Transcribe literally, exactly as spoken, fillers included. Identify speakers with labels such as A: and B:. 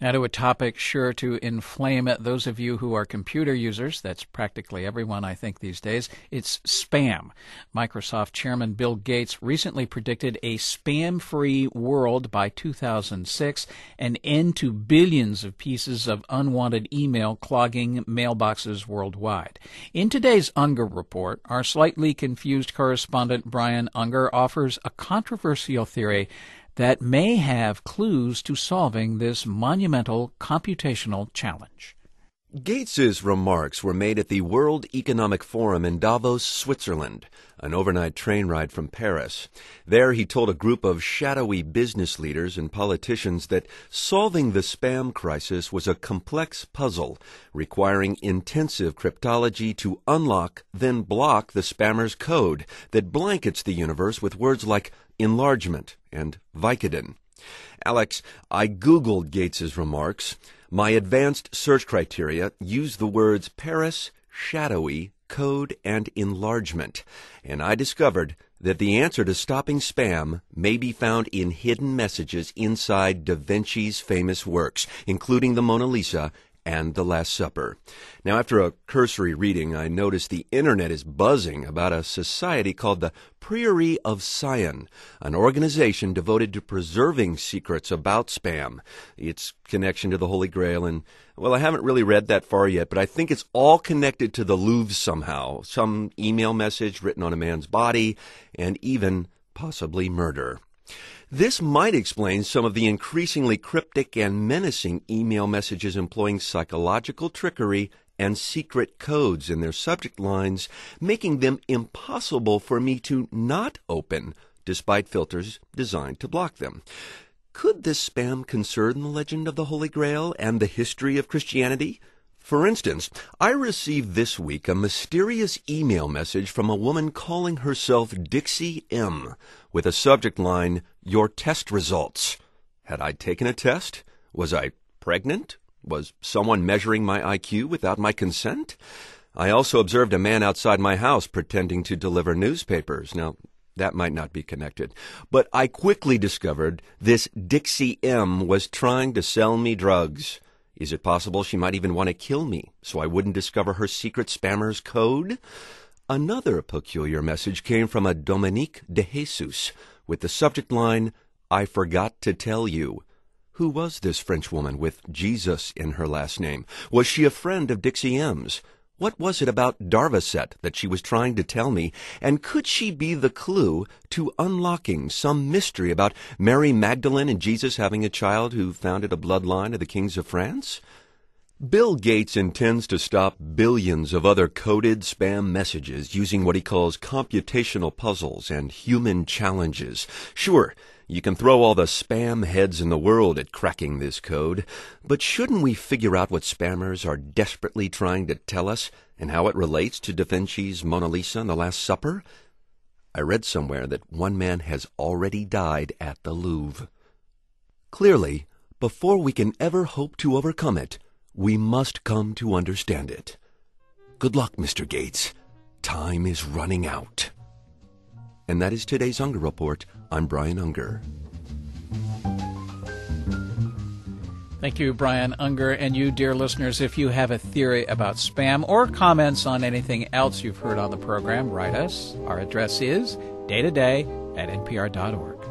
A: Now to a topic sure to inflame those of you who are computer users. That's practically everyone, I think, these days. It's spam. Microsoft Chairman Bill Gates recently predicted a spam-free world by two thousand six, an end to billions of pieces of unwanted email clogging mailboxes worldwide. In today's Unger Report, our slightly confused correspondent Brian Unger offers a controversial theory that may have clues to solving this monumental computational challenge.
B: Gates's remarks were made at the World Economic Forum in Davos, Switzerland, an overnight train ride from Paris. There he told a group of shadowy business leaders and politicians that solving the spam crisis was a complex puzzle requiring intensive cryptology to unlock, then block the spammer's code that blankets the universe with words like enlargement and Vicodin. Alex, I Googled Gates's remarks. My advanced search criteria used the words Paris, shadowy, code, and enlargement, and I discovered that the answer to stopping spam may be found in hidden messages inside Da Vinci's famous works, including the Mona Lisa and The Last Supper. Now, after a cursory reading, I noticed the internet is buzzing about a society called the Prieuré of Sion, an organization devoted to preserving secrets about spam, its connection to the Holy Grail, and, well, I haven't really read that far yet, but I think it's all connected to the Louvre somehow, some email message written on a man's body, and even possibly murder. This might explain some of the increasingly cryptic and menacing email messages employing psychological trickery and secret codes in their subject lines, making them impossible for me to not open, despite filters designed to block them. Could this spam concern the legend of the Holy Grail and the history of Christianity? For instance, I received this week a mysterious email message from a woman calling herself Dixie M, with a subject line, "Your test results." Had I taken a test? Was I pregnant? Was someone measuring my I Q without my consent? I also observed a man outside my house pretending to deliver newspapers. Now, that might not be connected. But I quickly discovered this Dixie M was trying to sell me drugs. Is it possible she might even want to kill me so I wouldn't discover her secret spammer's code? Another peculiar message came from a Dominique de Jesus with the subject line, "I forgot to tell you." Who was this French woman with Jesus in her last name? Was she a friend of Dixie M's? What was it about Darvocet that she was trying to tell me? And could she be the clue to unlocking some mystery about Mary Magdalene and Jesus having a child who founded a bloodline of the kings of France? Bill Gates intends to stop billions of other coded spam messages using what he calls computational puzzles and human challenges. Sure, you can throw all the spam heads in the world at cracking this code, but shouldn't we figure out what spammers are desperately trying to tell us and how it relates to Da Vinci's Mona Lisa and The Last Supper? I read somewhere that one man has already died at the Louvre. Clearly, before we can ever hope to overcome it, we must come to understand it. Good luck, Mister Gates. Time is running out. And that is today's Unger Report. I'm Brian Unger.
A: Thank you, Brian Unger. And you, dear listeners, if you have a theory about spam or comments on anything else you've heard on the program, write us. Our address is day to day at n p r dot org.